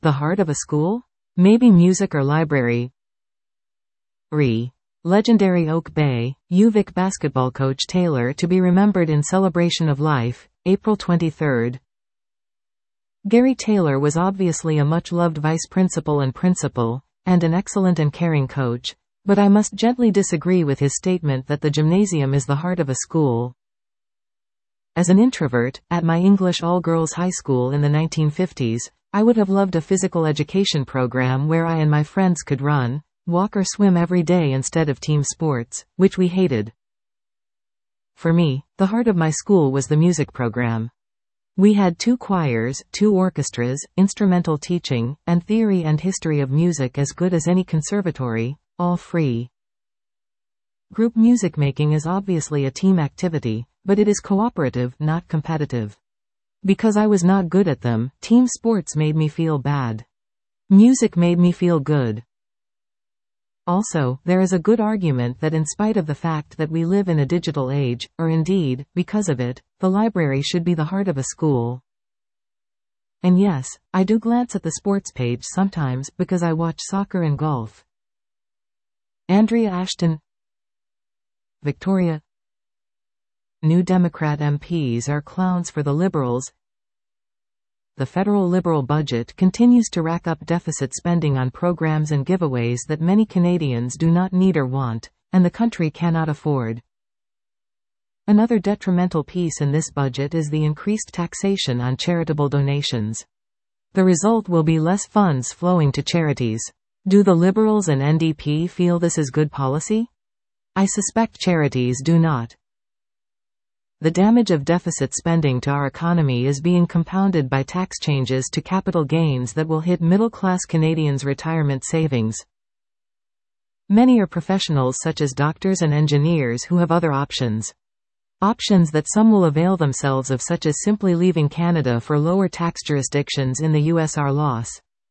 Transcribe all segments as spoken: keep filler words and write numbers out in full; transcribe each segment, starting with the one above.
The heart of a school? Maybe music or library. Re. Legendary Oak Bay, U V I C basketball coach Taylor to be remembered in celebration of life, April twenty-third. Gary Taylor was obviously a much-loved vice principal and principal, and an excellent and caring coach, but I must gently disagree with his statement that the gymnasium is the heart of a school. As an introvert, at my English all-girls high school in the nineteen fifties, I would have loved a physical education program where I and my friends could run, walk or swim every day instead of team sports, which we hated. For me, the heart of my school was the music program. We had two choirs, two orchestras, instrumental teaching, and theory and history of music as good as any conservatory, all free. Group music making is obviously a team activity, but it is cooperative, not competitive. Because I was not good at them, team sports made me feel bad. Music made me feel good. Also, there is a good argument that in spite of the fact that we live in a digital age, or indeed, because of it, the library should be the heart of a school. And yes, I do glance at the sports page sometimes because I watch soccer and golf. Andrea Ashton, Victoria. New Democrat M Ps are clowns for the Liberals. The federal Liberal budget continues to rack up deficit spending on programs and giveaways that many Canadians do not need or want, and the country cannot afford. Another detrimental piece in this budget is the increased taxation on charitable donations. The result will be less funds flowing to charities. Do the Liberals and N D P feel this is good policy? I suspect charities do not. The damage of deficit spending to our economy is being compounded by tax changes to capital gains that will hit middle-class Canadians' retirement savings. Many are professionals such as doctors and engineers who have other options. Options that some will avail themselves of, such as simply leaving Canada for lower tax jurisdictions in the U S are loss.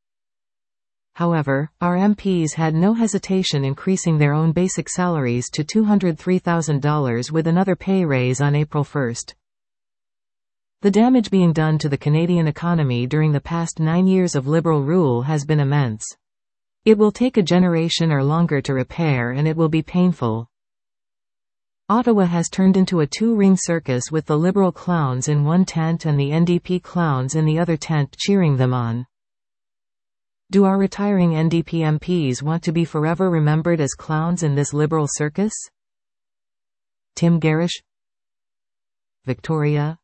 However, our M Ps had no hesitation increasing their own basic salaries to two hundred three thousand dollars with another pay raise on April first. The damage being done to the Canadian economy during the past nine years of Liberal rule has been immense. It will take a generation or longer to repair, and it will be painful. Ottawa has turned into a two-ring circus with the Liberal clowns in one tent and the N D P clowns in the other tent cheering them on. Do our retiring N D P M Ps want to be forever remembered as clowns in this Liberal circus? Tim Garish, Victoria.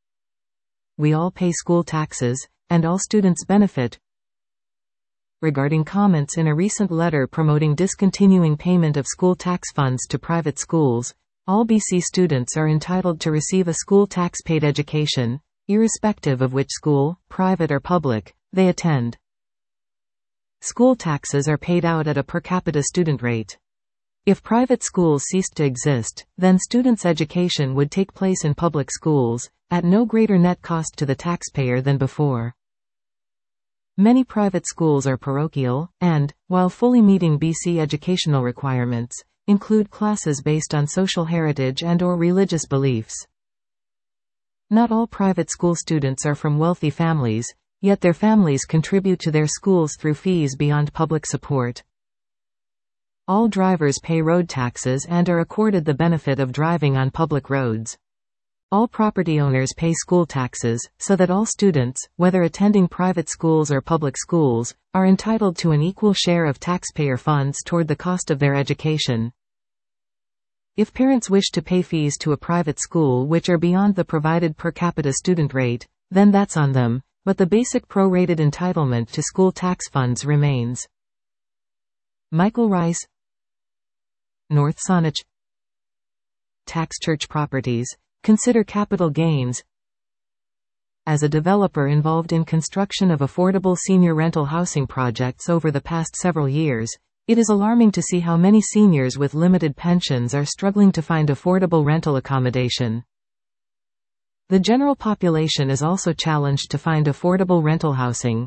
We all pay school taxes, and all students benefit. Regarding comments in a recent letter promoting discontinuing payment of school tax funds to private schools, all B C students are entitled to receive a school tax-paid education, irrespective of which school, private or public, they attend. School taxes are paid out at a per capita student rate. If private schools ceased to exist, then students' education would take place in public schools, at no greater net cost to the taxpayer than before. Many private schools are parochial, and, while fully meeting B C educational requirements, include classes based on social heritage and/or religious beliefs. Not all private school students are from wealthy families, yet their families contribute to their schools through fees beyond public support. All drivers pay road taxes and are accorded the benefit of driving on public roads. All property owners pay school taxes, so that all students, whether attending private schools or public schools, are entitled to an equal share of taxpayer funds toward the cost of their education. If parents wish to pay fees to a private school which are beyond the provided per capita student rate, then that's on them, but the basic prorated entitlement to school tax funds remains. Michael Rice, North Saanich. Tax church properties. Consider capital gains. As a developer involved in construction of affordable senior rental housing projects over the past several years, it is alarming to see how many seniors with limited pensions are struggling to find affordable rental accommodation. The general population is also challenged to find affordable rental housing.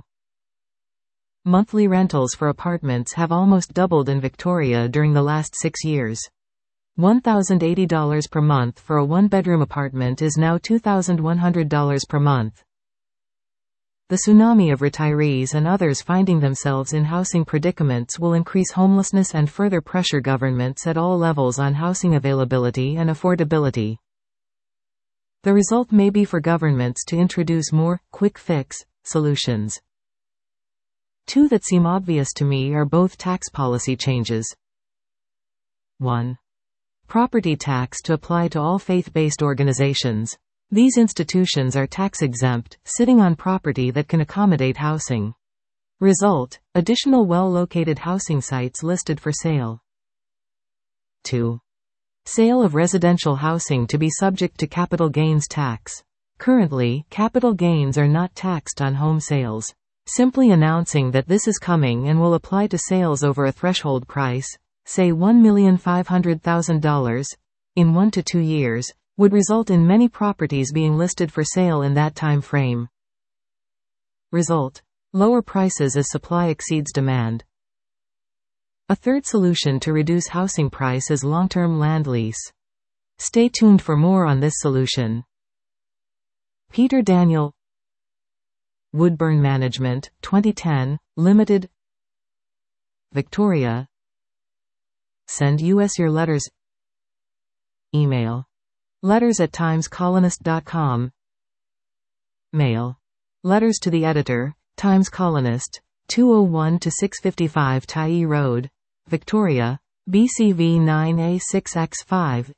Monthly rentals for apartments have almost doubled in Victoria during the last six years. one thousand eighty dollars per month for a one-bedroom apartment is now two thousand one hundred dollars per month. The tsunami of retirees and others finding themselves in housing predicaments will increase homelessness and further pressure governments at all levels on housing availability and affordability. The result may be for governments to introduce more quick-fix solutions. Two that seem obvious to me are both tax policy changes. one. Property tax to apply to all faith-based organizations. These institutions are tax-exempt, sitting on property that can accommodate housing. Result: additional well-located housing sites listed for sale. two. Sale of residential housing to be subject to capital gains tax. Currently, capital gains are not taxed on home sales. Simply announcing that this is coming and will apply to sales over a threshold price, say one million five hundred thousand dollars, in one to two years, would result in many properties being listed for sale in that time frame. Result: lower prices as supply exceeds demand. A third solution to reduce housing price is long-term land lease. Stay tuned for more on this solution. Peter Daniel, Woodburn Management, twenty ten, Limited, Victoria. Send us your letters. Email: letters at times colonist dot com. Mail: letters to the editor, Times Colonist, two oh one to six fifty-five Tyee Road, Victoria, B C V nine A six X five.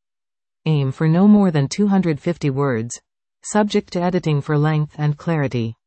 Aim for no more than two hundred fifty words. Subject to editing for length and clarity.